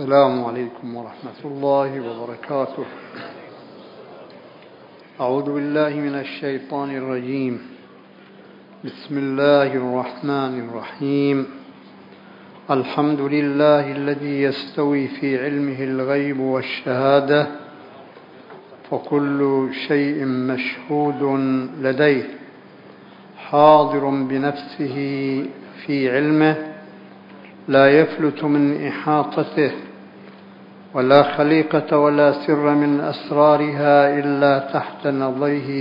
السلام عليكم ورحمة الله وبركاته. أعوذ بالله من الشيطان الرجيم. بسم الله الرحمن الرحيم. الحمد لله الذي يستوي في علمه الغيب والشهادة، فكل شيء مشهود لديه، حاضر بنفسه في علمه، لا يفلت من إحاطته، ولا خليقة ولا سر من أسرارها إلا تحت نظره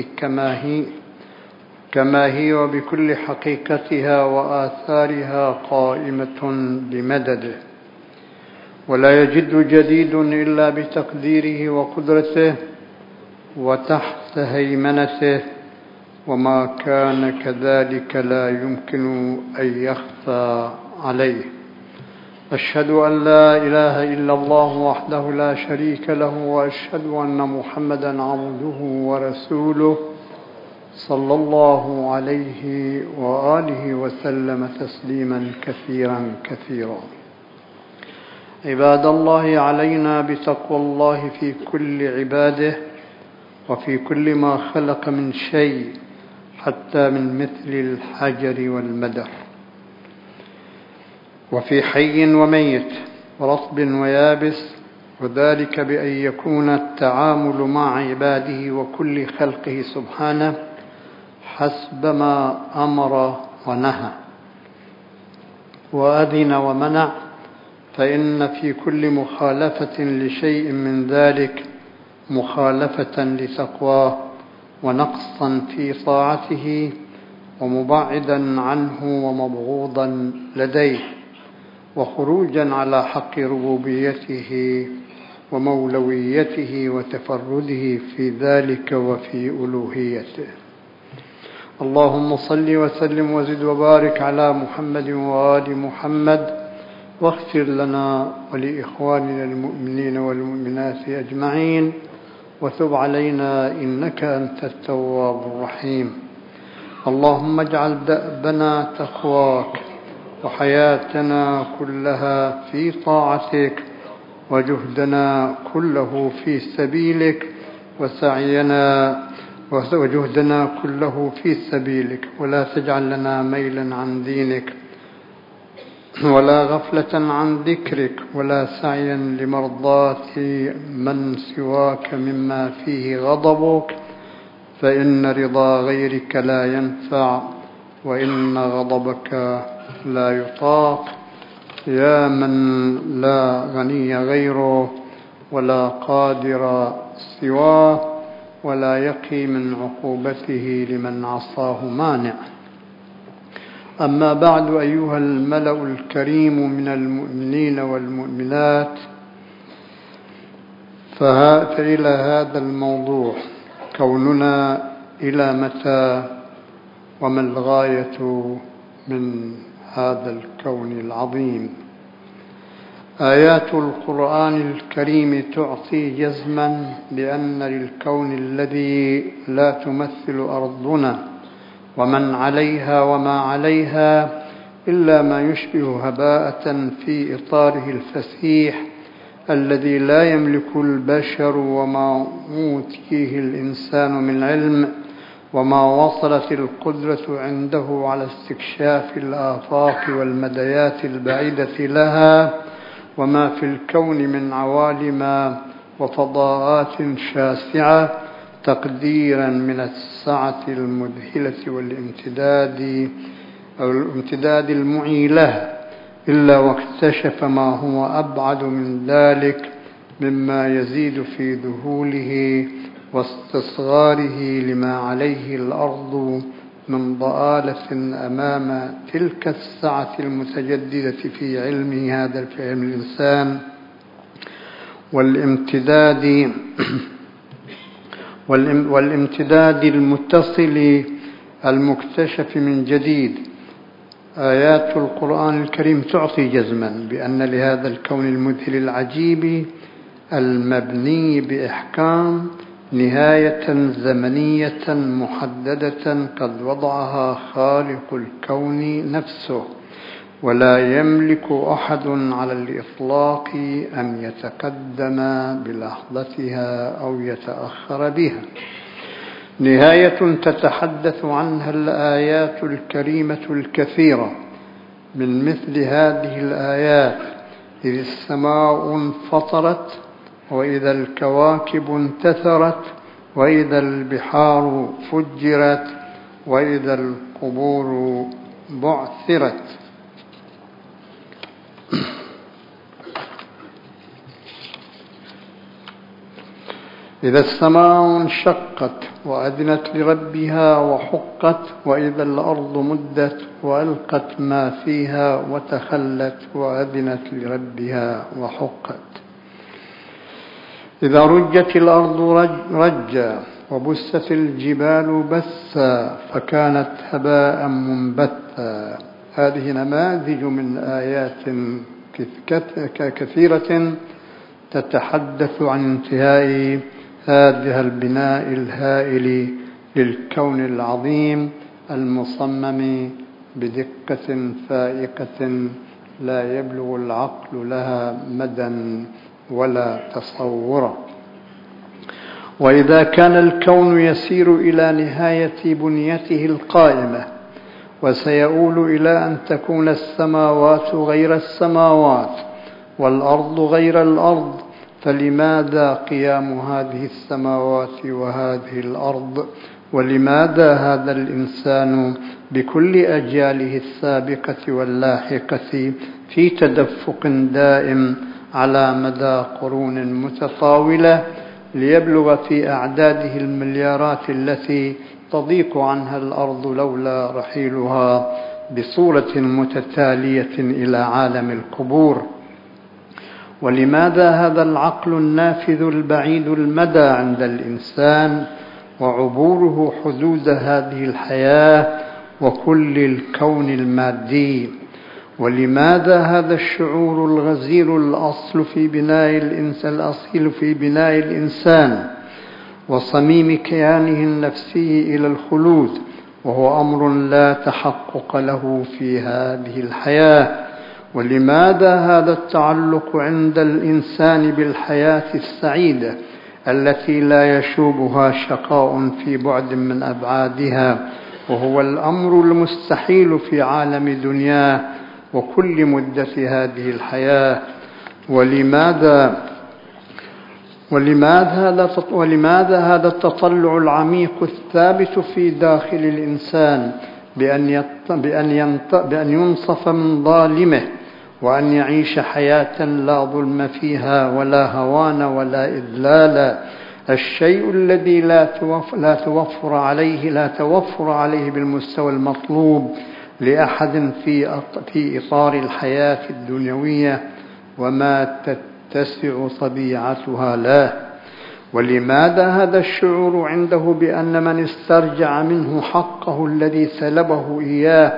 كما هي وبكل حقيقتها وآثارها قائمة بمدده، ولا يجد جديد إلا بتقديره وقدرته وتحت هيمنته، وما كان كذلك لا يمكن أن يخفى عليه. أشهد أن لا إله إلا الله وحده لا شريك له، وأشهد أن محمدا عبده ورسوله صلى الله عليه وآله وسلم تسليما كثيرا كثيرا. عباد الله، علينا بتقوى الله في كل عباده وفي كل ما خلق من شيء، حتى من مثل الحجر والمدر، وفي حي وميت ورطب ويابس، وذلك بأن يكون التعامل مع عباده وكل خلقه سبحانه حسب ما أمر ونهى وأذن ومنع، فإن في كل مخالفة لشيء من ذلك مخالفة لتقواه، ونقصا في طاعته، ومبعدا عنه ومبغوضا لديه، وخروجا على حق ربوبيته ومولويته وتفرده في ذلك وفي ألوهيته. اللهم صل وسلم وزد وبارك على محمد وآل محمد، واغفر لنا ولإخواننا المؤمنين والمؤمنات أجمعين، وتب علينا إنك أنت التواب الرحيم. اللهم اجعل دأبنا تقواك، وحياتنا كلها في طاعتك، وجهدنا كله في سبيلك، وجهدنا كله في سبيلك، ولا تجعل لنا ميلا عن دينك، ولا غفلة عن ذكرك، ولا سعيا لمرضاة من سواك مما فيه غضبك، فإن رضا غيرك لا ينفع، وإن غضبك لا يطاق، يا من لا غني غيره ولا قادر سواه، ولا يقي من عقوبته لمن عصاه مانع. أما بعد، أيها الملأ الكريم من المؤمنين والمؤمنات، فإلى هذا الموضوع: كوننا إلى متى، وما الغاية من هذا الكون العظيم؟ آيات القرآن الكريم تعطي جزما بأن للكون الذي لا تمثل أرضنا ومن عليها وما عليها إلا ما يشبه هباءة في إطاره الفسيح الذي لا يملك البشر وما أوتيه الإنسان من علم، وما وصلت القدرة عنده على استكشاف الآفاق والمديات البعيدة لها، وما في الكون من عوالم وفضاءات شاسعة، تقديرا من السعة المذهلة والامتداد المعي له، إلا واكتشف ما هو أبعد من ذلك مما يزيد في ذهوله واستصغاره لما عليه الأرض من ضآلة أمام تلك السعة المتجددة في علمه هذا، في علم الإنسان، والامتداد المتصل المكتشف من جديد. آيات القرآن الكريم تعطي جزما بأن لهذا الكون المذهل العجيب المبني بإحكام نهاية زمنية محددة قد وضعها خالق الكون نفسه، ولا يملك أحد على الإطلاق أن يتقدم بلحظتها أو يتأخر بها. نهاية تتحدث عنها الآيات الكريمة الكثيرة من مثل هذه الآيات: إذ السماء انفطرت، وإذا الكواكب انتثرت، وإذا البحار فجرت، وإذا القبور بعثرت. إذا السماء انشقت وأذنت لربها وحقت، وإذا الأرض مدت وألقت ما فيها وتخلت وأذنت لربها وحقت. إذا رجت الأرض رجا وبست الجبال بسا فكانت هباء منبثا. هذه نماذج من آيات كثيرة تتحدث عن انتهاء هذا البناء الهائل للكون العظيم المصمم بدقة فائقة لا يبلغ العقل لها مدى ولا تصورا. وإذا كان الكون يسير إلى نهاية بنيته القائمة وسيؤول إلى أن تكون السماوات غير السماوات والأرض غير الأرض، فلماذا قيام هذه السماوات وهذه الأرض؟ ولماذا هذا الإنسان بكل أجياله السابقة واللاحقة في تدفق دائم على مدى قرون متطاولة ليبلغ في أعداده المليارات التي تضيق عنها الأرض لولا رحيلها بصورة متتالية إلى عالم القبور؟ ولماذا هذا العقل النافذ البعيد المدى عند الإنسان وعبوره حدود هذه الحياة وكل الكون المادي؟ ولماذا هذا الشعور الغزير الأصيل في بناء الإنسان وصميم كيانه النفسي إلى الخلود، وهو أمر لا تحقق له في هذه الحياة؟ ولماذا هذا التعلق عند الإنسان بالحياة السعيدة التي لا يشوبها شقاء في بعد من أبعادها، وهو الأمر المستحيل في عالم دنياه وكل مدة هذه الحياة؟ ولماذا هذا التطلع العميق الثابت في داخل الإنسان بأن ينصف من ظالمه وأن يعيش حياة لا ظلم فيها ولا هوان ولا إذلال؟ الشيء الذي لا توفر عليه بالمستوى المطلوب لأحد في إطار الحياة الدنيوية وما تتسع طبيعتها له. ولماذا هذا الشعور عنده بأن من استرجع منه حقه الذي سلبه إياه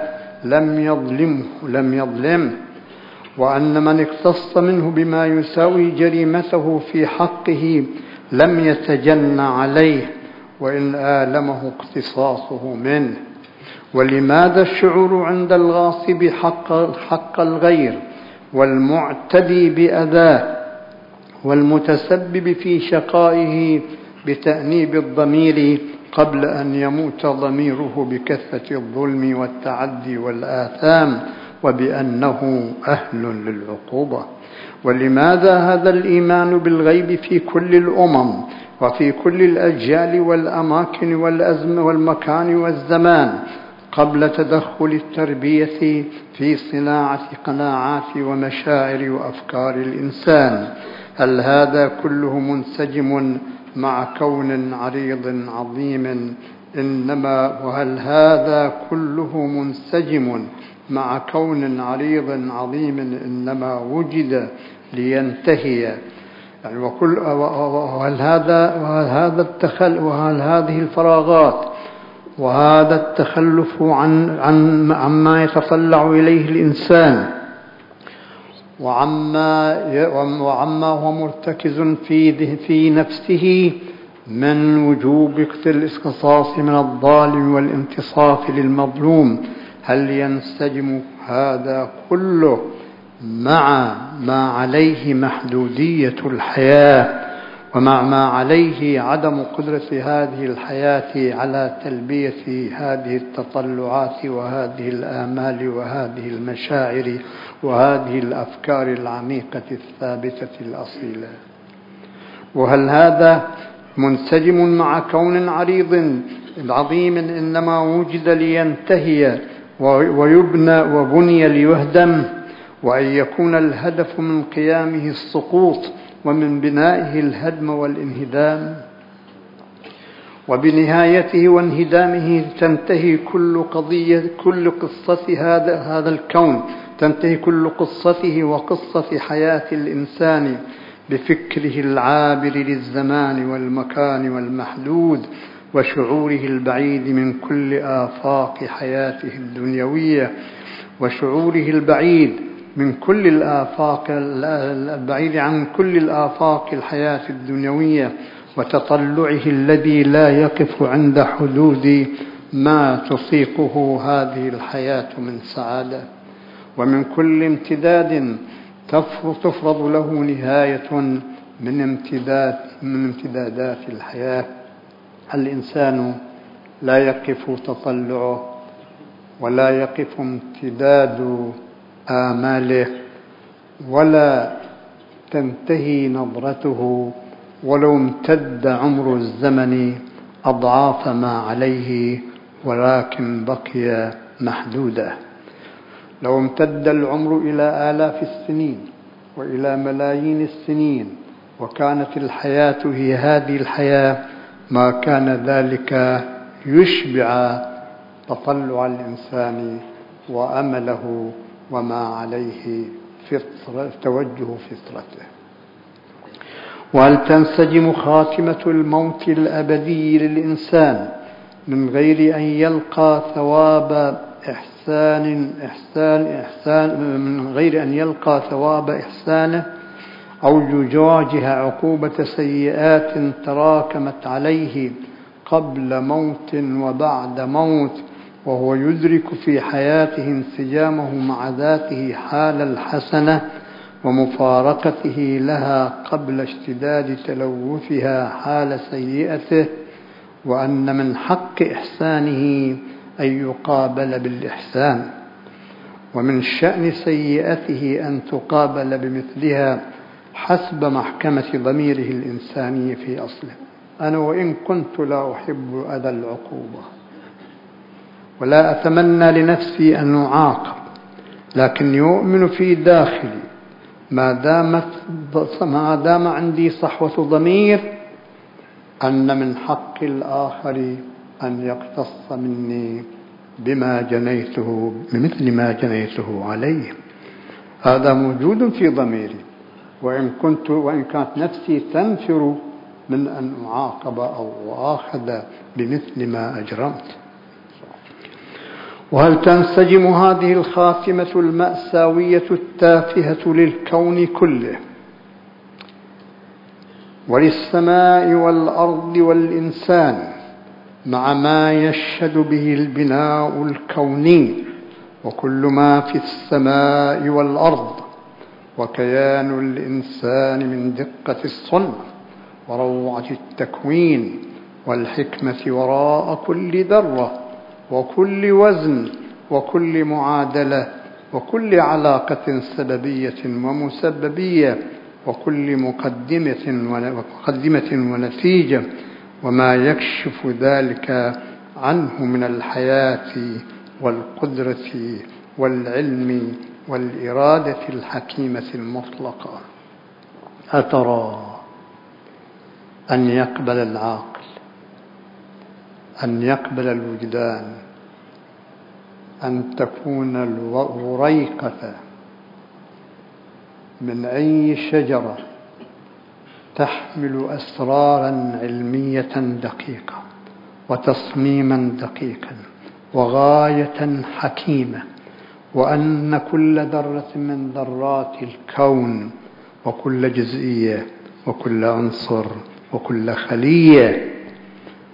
لم يظلمه، وأن من اقتص منه بما يساوي جريمته في حقه لم يتجنى عليه وإن آلمه اقتصاصه منه؟ ولماذا الشعور عند الغاصب حق الغير والمعتدي بأذاه والمتسبب في شقائه بتأنيب الضمير قبل أن يموت ضميره بكثرة الظلم والتعدي والآثام وبأنه أهل للعقوبة؟ ولماذا هذا الإيمان بالغيب في كل الأمم وفي كل الأجيال والأماكن والمكان والزمان قبل تدخل التربية في صناعة قناعات ومشاعر وأفكار الإنسان؟ هل هذا كله منسجم مع كون عريض عظيم إنما وجد لينتهي؟ يعني وهل هذه الفراغات وهذا التخلف عما يتطلع إليه الإنسان وعما هو مرتكز في نفسه من وجوب الاقتصاص من الظالم والانتصاف للمظلوم، هذا كله مع ما عليه محدودية الحياة، ومع ما عليه عدم قدرة هذه الحياة على تلبية هذه التطلعات وهذه الآمال وهذه المشاعر وهذه الأفكار العميقة الثابتة الأصيلة. وهل هذا منسجم مع كون عريض عظيم إنما وجد لينتهي ويبنى وبني ليهدم، وأن يكون الهدف من قيامه السقوط ومن بنائه الهدم والانهدام؟ وبنهايته وانهدامه تنتهي كل قصة هذا الكون، تنتهي كل قصته وقصة حياة الإنسان بفكره العابر للزمان والمكان والمحدود، وشعوره البعيد من كل آفاق حياته الدنيوية، وشعوره البعيد من كل البعيد عن كل الآفاق الحياة الدنيوية، وتطلعه الذي لا يقف عند حدود ما تطيقه هذه الحياة من سعادة. ومن كل امتداد تفرض له نهاية من امتدادات الحياة. الإنسان لا يقف تطلعه ولا يقف امتداد آماله ولا تنتهي نظرته ولو امتد عمر الزمن أضعاف ما عليه، ولكن بقي محدودا. لو امتد العمر إلى آلاف السنين وإلى ملايين السنين وكانت الحياة هي هذه الحياة، ما كان ذلك يشبع تطلع الإنسان وأمله وما عليه توجه فطرته. وهل تنسجم خاتمة الموت الأبدي للإنسان من غير أن يلقى ثواب إحسانه أو يواجه عقوبة سيئات تراكمت عليه قبل موت وبعد موت، وهو يدرك في حياته انسجامه مع ذاته حال الحسنة ومفارقته لها قبل اشتداد تلوثها حال سيئته، وأن من حق إحسانه أن يقابل بالإحسان، ومن شأن سيئته أن تقابل بمثلها حسب محكمة ضميره الإنساني في أصله. أنا وإن كنت لا أحب أذى العقوبة ولا أتمنى لنفسي أن أعاقب، لكن يؤمن في داخلي ما دام عندي صحوة ضمير أن من حق الآخر أن يقتص مني بما جنيته بمثل ما جنيته عليه. هذا موجود في ضميري، وإن كانت نفسي تنفر من أن أعاقب أو أخذ بمثل ما أجرمت. وهل تنسجم هذه الخاتمة المأساوية التافهة للكون كله وللسماء والأرض والإنسان مع ما يشهد به البناء الكوني وكل ما في السماء والأرض وكيان الإنسان من دقة الصنع وروعة التكوين والحكمة وراء كل ذرة وكل وزن وكل معادلة وكل علاقة سببية ومسببية وكل مقدمة ونتيجة، وما يكشف ذلك عنه من الحياة والقدرة والعلم والإرادة الحكيمة المطلقة. أترى أن يقبل العقل، أن يقبل الوجدان، أن تكون الوريقة من أي شجرة تحمل أسرارا علمية دقيقة وتصميما دقيقا وغاية حكيمة، وأن كل ذرة من ذرات الكون وكل جزئية وكل عنصر وكل خلية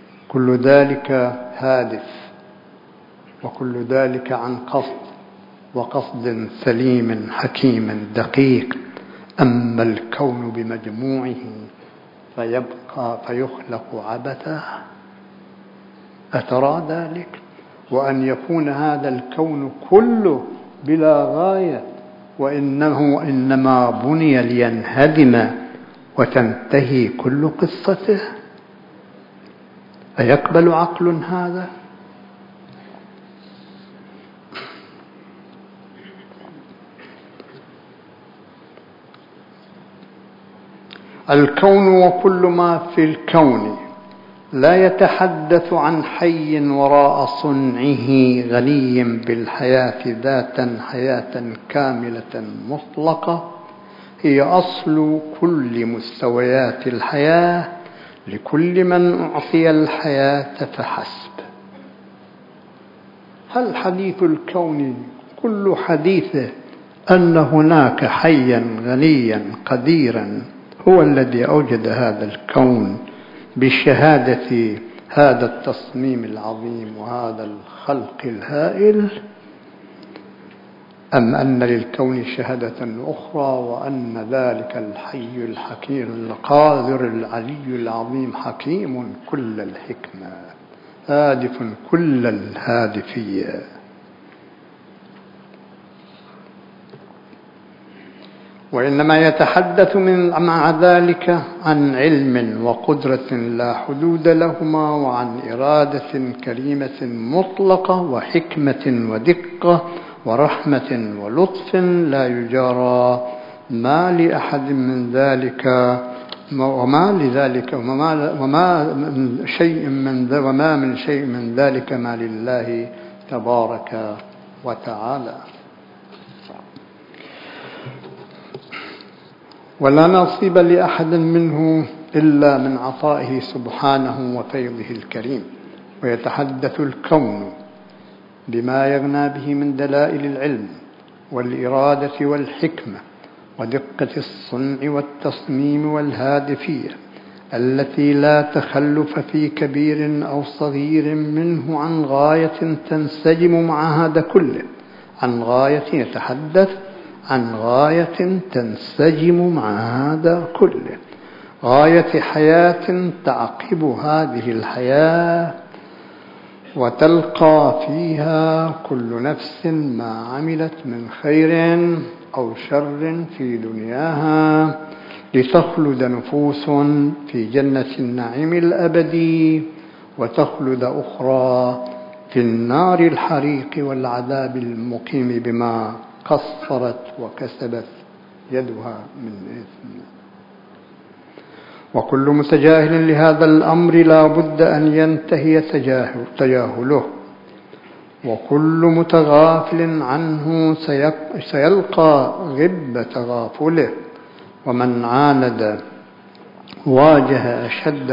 كل ذلك هادف وكل ذلك عن قصد وقصد سليم حكيم دقيق. أما الكون بمجموعه فيبقى فيخلق عبثا، أترى ذلك؟ وأن يكون هذا الكون كله بلا غاية وإنما بني لينهدم وتنتهي كل قصته، أيقبل عقل هذا؟ الكون وكل ما في الكون لا يتحدث عن حي وراء صنعه غني بالحياة ذاتا حياة كاملة مطلقة هي أصل كل مستويات الحياة لكل من أعطي الحياة فحسب. هل حديث الكون كل حديثه أن هناك حيا غنيا قديرا هو الذي أوجد هذا الكون بشهادة هذا التصميم العظيم وهذا الخلق الهائل، أم أن للكون شهادة أخرى وأن ذلك الحي الحكيم القادر العلي العظيم حكيم كل الحكمة هادف كل الهادفية؟ وإنما يتحدث مع ذلك عن علم وقدرة لا حدود لهما، وعن إرادة كريمة مطلقة، وحكمة ودقة، ورحمة ولطف لا يجارى ما لأحد من ذلك وما من شيء من ذلك ما لله تبارك وتعالى. ولا نصيب لأحد منه إلا من عطائه سبحانه وفيضه الكريم. ويتحدث الكون بما يغنى به من دلائل العلم والإرادة والحكمة ودقة الصنع والتصميم والهادفية التي لا تخلف في كبير أو صغير منه عن غاية تنسجم مع هذا كله، عن غاية يتحدث عن غاية تنسجم مع هذا كله، غاية حياة تعقب هذه الحياة وتلقى فيها كل نفس ما عملت من خير أو شر في دنياها، لتخلد نفوس في جنة النعيم الأبدي وتخلد أخرى في النار الحريق والعذاب المقيم بما قصرت وكسبت يدها من إثم. وكل متجاهل لهذا الأمر لا بد أن ينتهي تجاهله، وكل متغافل عنه سيلقى غب تغافله. ومن عاند واجه أشد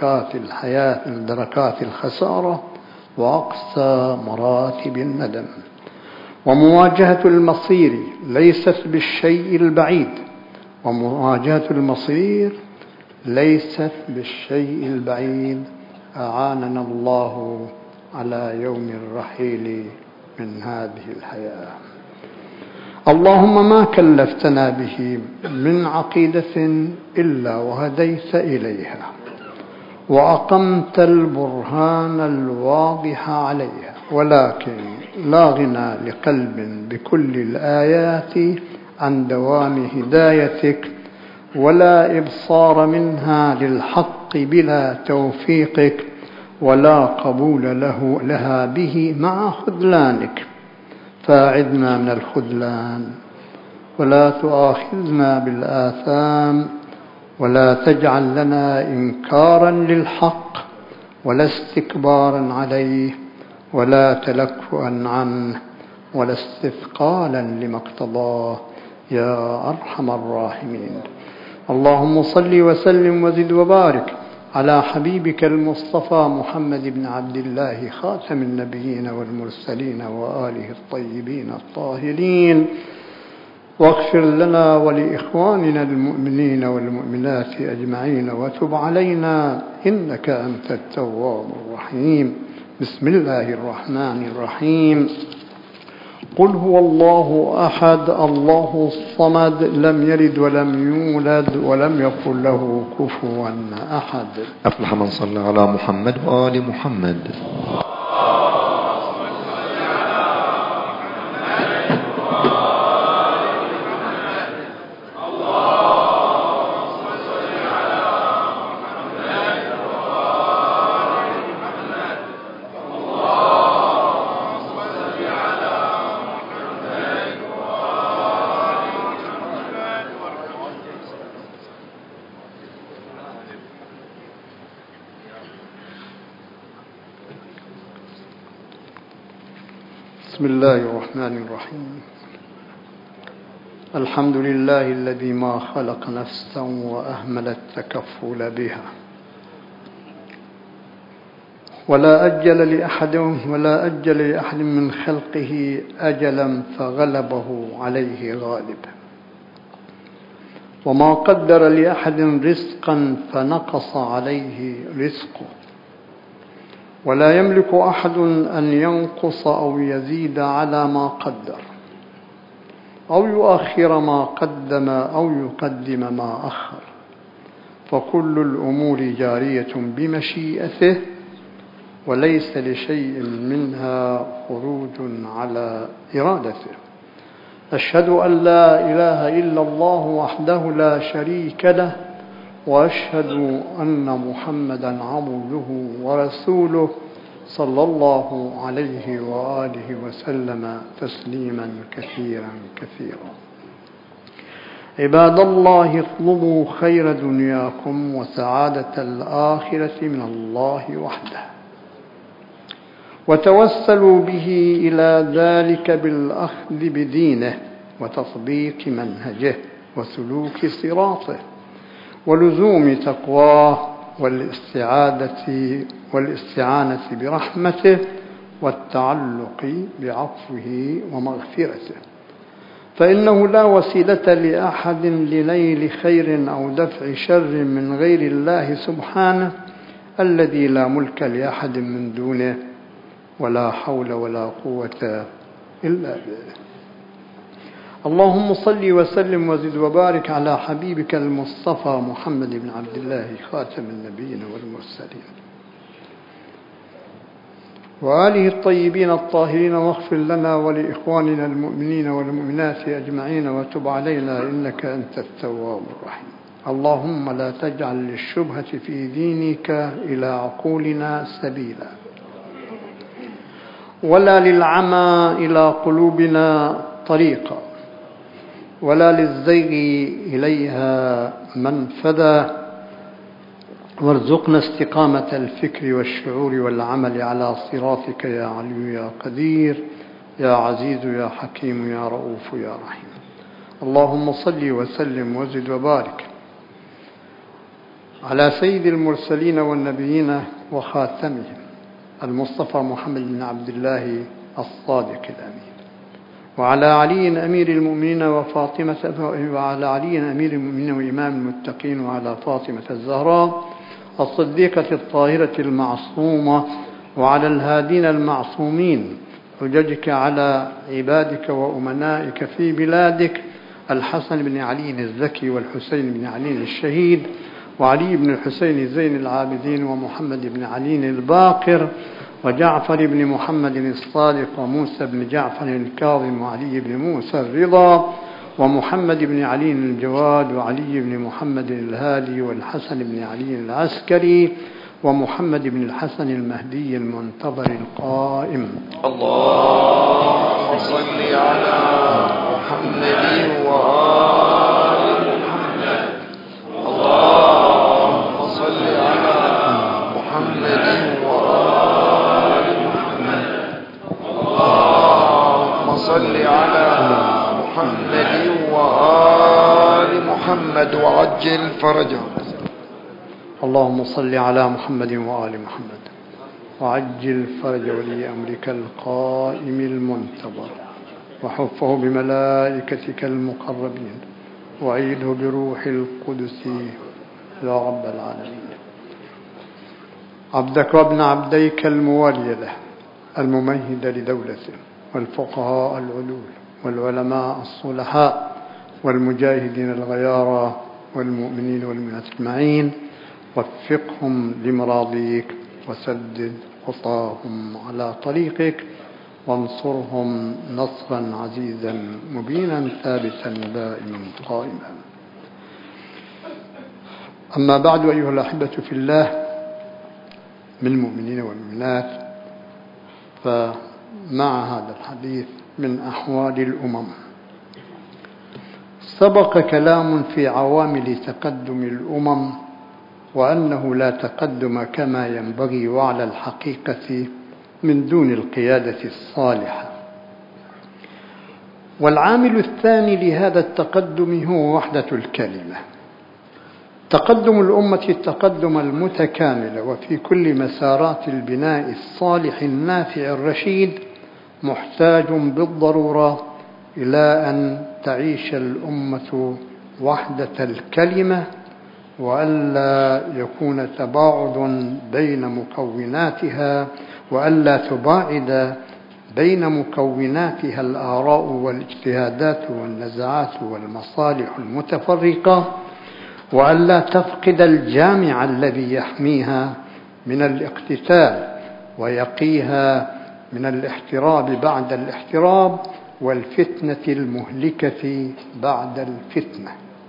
دركات الخسارة وأقصى مراتب الندم. ومواجهة المصير ليست بالشيء البعيد، ومواجهة المصير ليست بالشيء البعيد. أعاننا الله على يوم الرحيل من هذه الحياة. اللهم ما كلفتنا به من عقيدة إلا وهديت إليها وأقمت البرهان الواضح عليها، ولكن لا غنى لقلب بكل الآيات عن دوام هدايتك، ولا إبصار منها للحق بلا توفيقك، ولا قبول لها به مع خذلانك. فاعذنا من الخذلان، ولا تؤاخذنا بالآثام، ولا تجعل لنا إنكارا للحق ولا استكبارا عليه، ولا تلكؤا عنه، ولا استثقالا لما اقتضاه يا أرحم الراحمين. اللهم صل وسلم وزد وبارك على حبيبك المصطفى محمد بن عبد الله خاتم النبيين والمرسلين وآله الطيبين الطاهرين، واغفر لنا ولإخواننا المؤمنين والمؤمنات أجمعين، وتب علينا إنك أنت التواب الرحيم. بسم الله الرحمن الرحيم. قل هو الله أحد الله الصمد لم يلد ولم يولد ولم يكن له كفوا أحد. أفلح من صلى على محمد وآل محمد. بسم الله الرحمن الرحيم. الحمد لله الذي ما خلق نفسا وأهمل التكفل بها ولا أجل لأحد من خلقه أجلا فغلبه عليه غالب، وما قدر لأحد رزقا فنقص عليه رزقه، ولا يملك أحد أن ينقص أو يزيد على ما قدر أو يؤخر ما قدم أو يقدم ما أخر، فكل الأمور جارية بمشيئته وليس لشيء منها خروج على إرادته. أشهد أن لا إله إلا الله وحده لا شريك له، وأشهد أن محمدا عبده ورسوله صلى الله عليه وآله وسلم تسليما كثيرا كثيرا. عباد الله، اطلبوا خير دنياكم وسعادة الآخرة من الله وحده، وتوسلوا به إلى ذلك بالأخذ بدينه وتطبيق منهجه وسلوك صراطه ولزوم تقواه والاستعانة برحمته والتعلق بعفوه ومغفرته، فإنه لا وسيلة لأحد لنيل خير أو دفع شر من غير الله سبحانه الذي لا ملك لأحد من دونه ولا حول ولا قوة إلا به. اللهم صل وسلم وزد وبارك على حبيبك المصطفى محمد بن عبد الله خاتم النبيين والمرسلين وآله الطيبين الطاهرين، واغفر لنا ولإخواننا المؤمنين والمؤمنات أجمعين وتب علينا إنك أنت التواب الرحيم. اللهم لا تجعل للشبهة في دينك إلى عقولنا سبيلا، ولا للعمى إلى قلوبنا طريقا، ولا للزيغ إليها منفذا، وارزقنا استقامة الفكر والشعور والعمل على صراطك يا علي يا قدير يا عزيز يا حكيم يا رؤوف يا رحيم. اللهم صل وسلم وزد وبارك على سيد المرسلين والنبيين وخاتمهم المصطفى محمد بن عبد الله الصادق الأمين، وعلى علي أمير المؤمنين وعلى علي أمير المؤمنين وإمام المتقين، وعلى فاطمة الزهراء الصديقة الطاهرة المعصومة، وعلى الهادين المعصومين حججك على عبادك وأمنائك في بلادك الحسن بن علي الزكي والحسين بن علي الشهيد وعلي بن الحسين زين العابدين ومحمد بن علي الباقر وجعفر بن محمد الصادق وموسى بن جعفر الكاظم وعلي بن موسى الرضا ومحمد بن علي الجواد وعلي بن محمد الهادي والحسن بن علي العسكري ومحمد بن الحسن المهدي المنتظر القائم. اللهم صل على محمد وآل محمد. اللهم صل على محمد وآل محمد. اللهم صل على محمد وآل محمد وعجل فرجه. اللهم صل على محمد وآل محمد وعجل فرج ولي أمرك القائم المنتظر، وحفه بملائكتك المقربين، وعيده بروح القدس يا رب العالمين. عبدك وابن عبديك الموالي له الممهد لدولته والفقهاء العدول والعلماء الصلحاء والمجاهدين الغيارى والمؤمنين والمؤمنات أجمعين، وفقهم لمراضيك وسدد خطاهم على طريقك، وانصرهم نصرا عزيزا مبينا ثابتا دائما قائما. أما بعد، أيها الأحبة في الله من المؤمنين والمؤمنات، فمع هذا الحديث من أحوال الأمم. سبق كلام في عوامل تقدم الأمم، وأنه لا تقدم كما ينبغي وعلى الحقيقة من دون القيادة الصالحة. والعامل الثاني لهذا التقدم هو وحدة الكلمة. تقدم الأمة التقدم المتكامل وفي كل مسارات البناء الصالح النافع الرشيد محتاج بالضرورة إلى أن تعيش الأمة وحدة الكلمة، وألا يكون تباعد بين مكوناتها، وألا تباعد بين مكوناتها الآراء والاجتهادات والنزعات والمصالح المتفرقة، وألا تفقد الجامع الذي يحميها من الاقتتال ويقيها من الاحتراب بعد الاحتراب والفتنة المهلكة بعد الفتنة.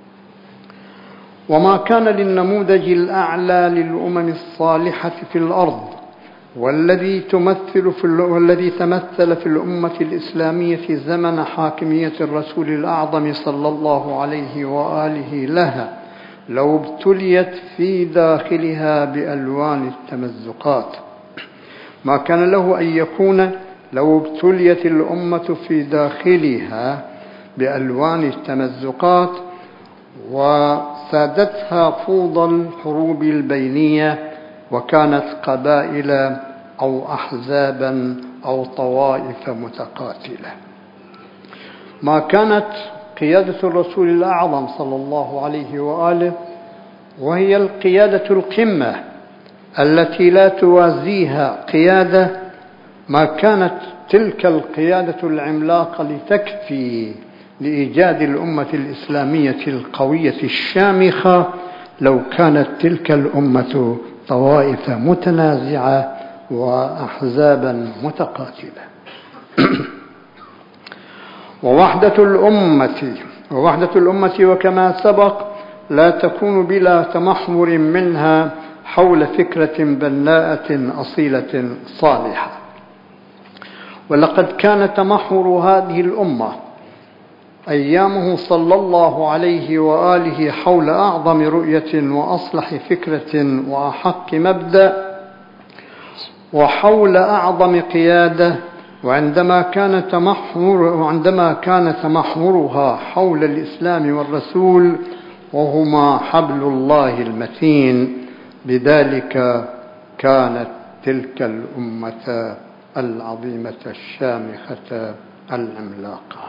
وما كان للنموذج الأعلى للأمم الصالحة في الأرض والذي تمثل في الأمة الإسلامية زمن حاكمية الرسول الأعظم صلى الله عليه وآله لها لو ابتليت في داخلها بألوان التمزقات. ما كان له أن يكون لو ابتليت الأمة في داخلها بألوان التمزقات وسادتها فوضى الحروب البينية، وكانت قبائل أو أحزابا أو طوائف متقاتلة. ما كانت قيادة الرسول الأعظم صلى الله عليه وآله وهي القيادة القمة التي لا توازيها قيادة، ما كانت تلك القيادة العملاقة لتكفي لإيجاد الأمة الإسلامية القوية الشامخة لو كانت تلك الأمة طوائف متنازعة وأحزابا متقاتلة. ووحدة الأمة وكما سبق لا تكون بلا تمحور منها حول فكرة بناءة أصيلة صالحة. ولقد كان تمحور هذه الأمة أيامه صلى الله عليه وآله حول أعظم رؤية وأصلح فكرة وأحق مبدأ وحول أعظم قيادة. وعندما كان تمحورها حول الإسلام والرسول وهما حبل الله المتين، بذلك كانت تلك الأمة العظيمة الشامخة العملاقة.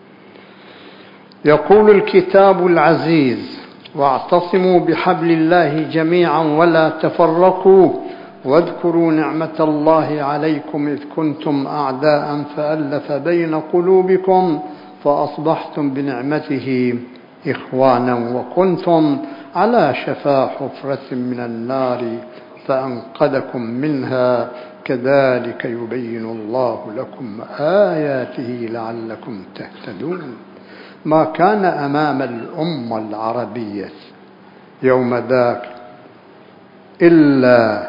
يقول الكتاب العزيز: واعتصموا بحبل الله جميعا ولا تفرقوا واذكروا نعمة الله عليكم إذ كنتم أعداء فألف بين قلوبكم فأصبحتم بنعمته إخوانا وكنتم على شفا حفرة من النار فأنقذكم منها كذلك يبين الله لكم آياته لعلكم تهتدون. ما كان أمام الأمة العربية يوم ذاك إلا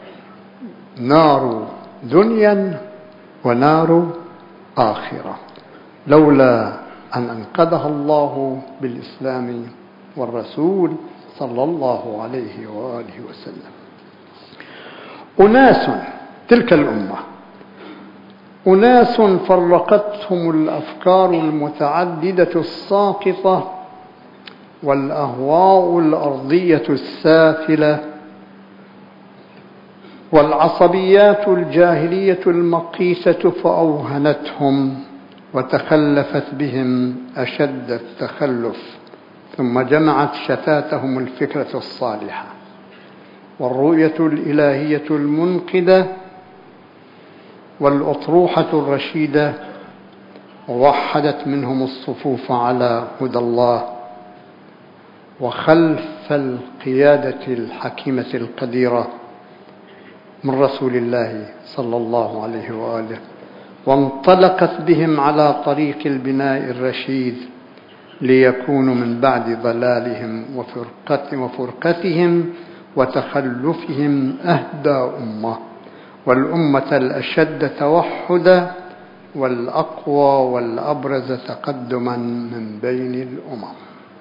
نار دنيا ونار آخرة، لولا أن أنقذها الله بالإسلام والرسول صلى الله عليه وآله وسلم. تلك الأمة أناس فرقتهم الأفكار المتعددة الساقطة والأهواء الأرضية السافلة والعصبيات الجاهلية المقيسة، فأوهنتهم وتخلفت بهم أشد التخلف، ثم جمعت شتاتهم الفكرة الصالحة والرؤية الإلهية المنقذة والأطروحة الرشيدة ووحدت منهم الصفوف على هدى الله وخلف القيادة الحكيمة القديرة من رسول الله صلى الله عليه وآله، وانطلقت بهم على طريق البناء الرشيد ليكونوا من بعد ضلالهم وفرقتهم وتخلفهم أهدى أمة، والأمة الأشد توحدا والأقوى والأبرز تقدما من بين الأمم.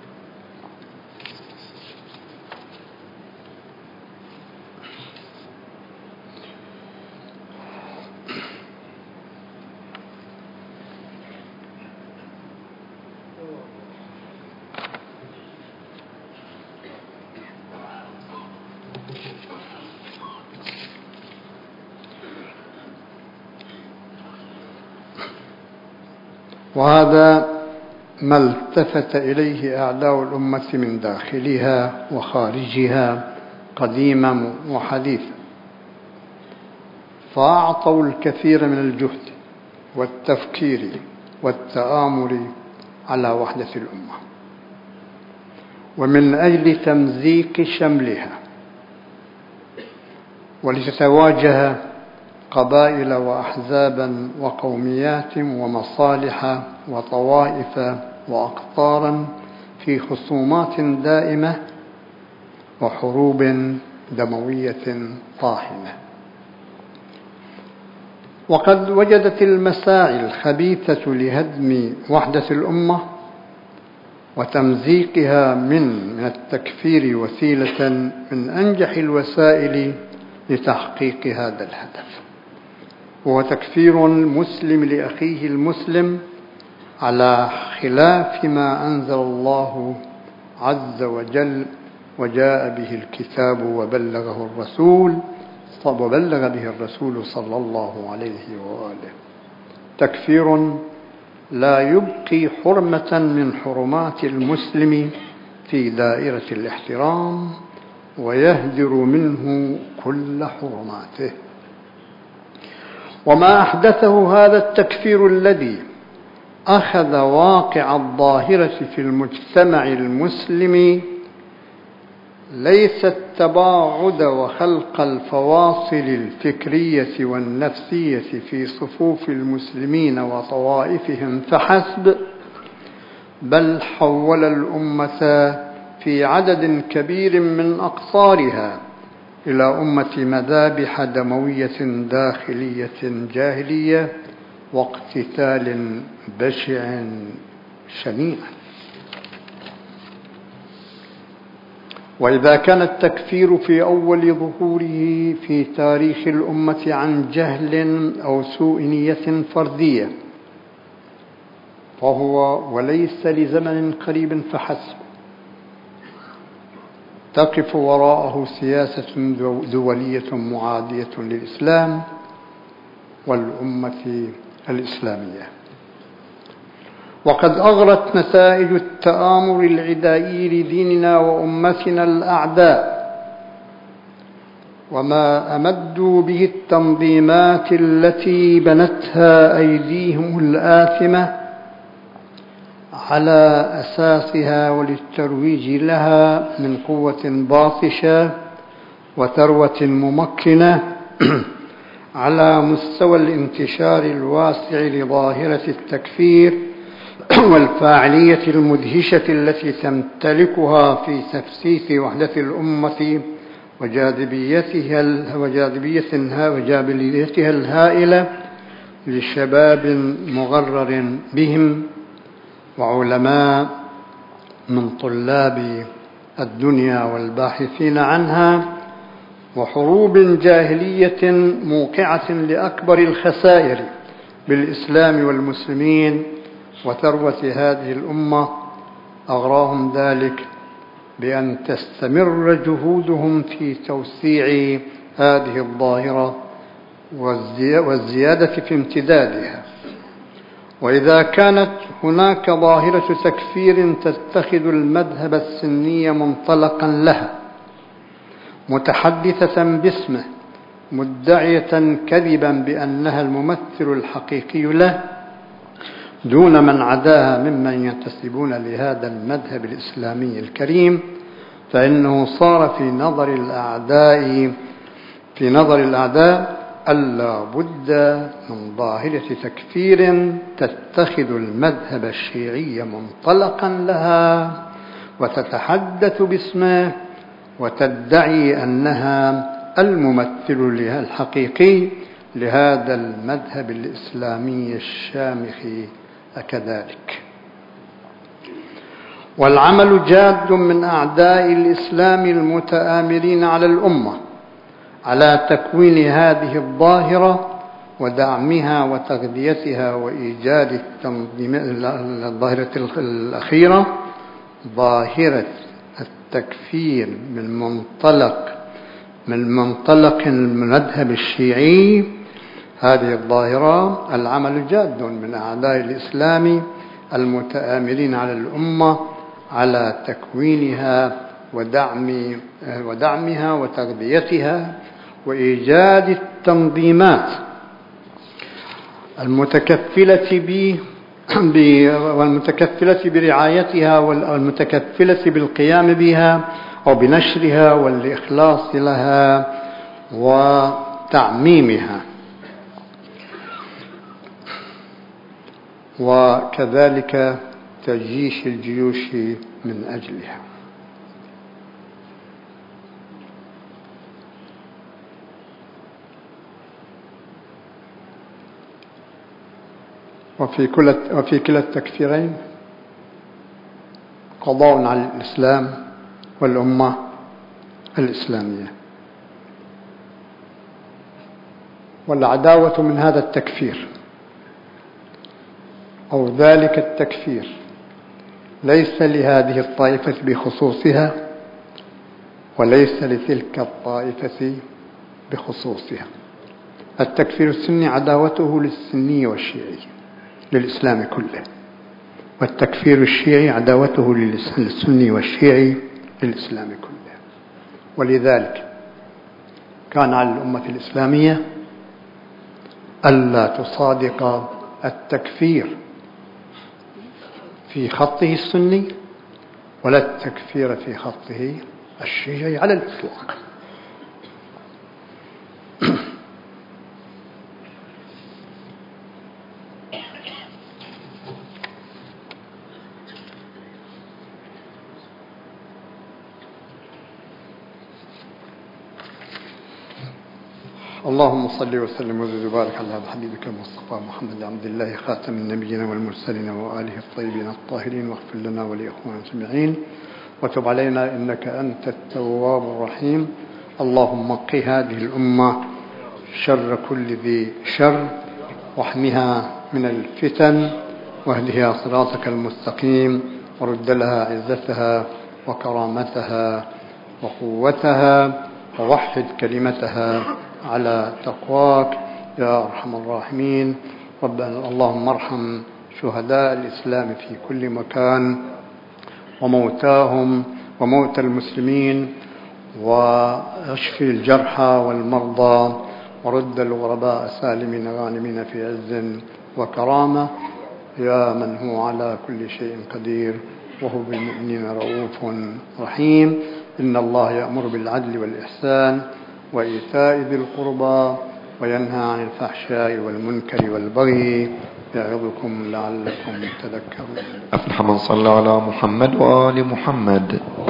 وهذا ما التفت إليه أعداء الأمة من داخلها وخارجها قديما وحديثا، فأعطوا الكثير من الجهد والتفكير والتآمل على وحدة الأمة، ومن أجل تمزيق شملها ولتتواجه قبائل وأحزابا وقوميات ومصالح وطوائف وأقطارا في خصومات دائمة وحروب دموية طاحنة. وقد وجدت المساعي الخبيثة لهدم وحدة الأمة وتمزيقها من التكفير وسيلة من أنجح الوسائل لتحقيق هذا الهدف، وهو تكفير المسلم لأخيه المسلم على خلاف ما أنزل الله عز وجل وجاء به الكتاب وبلغ به الرسول صلى الله عليه وآله. تكفير لا يبقي حرمة من حرمات المسلم في دائرة الاحترام ويهدر منه كل حرماته. وما أحدثه هذا التكفير الذي أخذ واقع الظاهرة في المجتمع المسلم ليس التباعد وخلق الفواصل الفكرية والنفسية في صفوف المسلمين وطوائفهم فحسب، بل حول الأمة في عدد كبير من أقطارها إلى أمة مذابح دموية داخلية جاهلية واقتتال بشع شنيع. وإذا كان التكفير في أول ظهوره في تاريخ الأمة عن جهل أو سوء نية فردية، فهو وليس لزمن قريب فحسب، تقف وراءه سياسة دولية معادية للإسلام والأمة الإسلامية. وقد أغرت نتائج التآمر العدائي لديننا وأمتنا الأعداء، وما أمدوا به التنظيمات التي بنتها أيديهم الآثمة على أساسها وللترويج لها من قوة باطشة وثروة ممكنة على مستوى الانتشار الواسع لظاهرة التكفير والفاعلية المدهشة التي تمتلكها في تفسيس وحدة الأمة وجاذبيتها الهائلة لشباب مغرر بهم وعلماء من طلاب الدنيا والباحثين عنها، وحروب جاهلية موقعة لأكبر الخسائر بالإسلام والمسلمين وثروة هذه الأمة، أغراهم ذلك بأن تستمر جهودهم في توسيع هذه الظاهرة والزيادة في امتدادها. وإذا كانت هناك ظاهرة تكفير تتخذ المذهب السني منطلقا لها متحدثة باسمه مدعية كذبا بأنها الممثل الحقيقي له، دون من عداها ممن ينتسبون لهذا المذهب الإسلامي الكريم، فإنه صار في نظر الأعداء ألا بد من ظاهرة تكفير تتخذ المذهب الشيعي منطلقا لها وتتحدث باسمه وتدعي أنها الممثل الحقيقي لهذا المذهب الإسلامي الشامخ كذلك. والعمل جاد من أعداء الإسلام المتآمرين على الأمة على تكوين هذه الظاهرة ودعمها وتغذيتها وإيجاد الظاهرة الأخيرة، ظاهرة التكفير من منطلق المذهب الشيعي. هذه الظاهرة العمل جاد من أعداء الإسلام المتآمرين على الأمة على تكوينها ودعمها وتغذيتها وإيجاد التنظيمات والمتكفلة برعايتها والمتكفلة بالقيام بها أو بنشرها والإخلاص لها وتعميمها، وكذلك تجيش الجيوش من أجلها. وفي كلا التكفيرين قضاء على الإسلام والأمة الإسلامية. والعداوة من هذا التكفير أو ذلك التكفير ليس لهذه الطائفة بخصوصها وليس لتلك الطائفة بخصوصها. التكفير السني عداوته للسني والشيعي للإسلام كله، والتكفير الشيعي عداوته للسني والشيعي للإسلام كله. ولذلك كان على الأمة الإسلامية ألا تصادق التكفير في خطه السني ولا التكفير في خطه الشيعي على الإطلاق. اللهم صل وسلم وبارك على حبيبك المصطفى محمد عبد الله خاتم النبيين والمرسلين وآله الطيبين الطاهرين، واغفر لنا ولإخواننا أجمعين وتب علينا إنك أنت التواب الرحيم. اللهم قِ هذه الأمة شر كل ذي شر واحمها من الفتن واهدها صراطك المستقيم ورد لها عزتها وكرامتها وقوتها ووحد كلمتها على تقواك يا أرحم الراحمين. ربنا اللهم ارحم شهداء الإسلام في كل مكان وموتاهم وموتى المسلمين، واشف الجرحى والمرضى، ورد الغرباء سالمين غانمين في عز وكرامة، يا من هو على كل شيء قدير وهو بالمؤمنين رؤوف رحيم. إن الله يأمر بالعدل والإحسان وإيتاء ذي القربى وينهى عن الفحشاء والمنكر والبغي يعظكم لعلكم تذكرون. أفلح من صلى على محمد وآل محمد.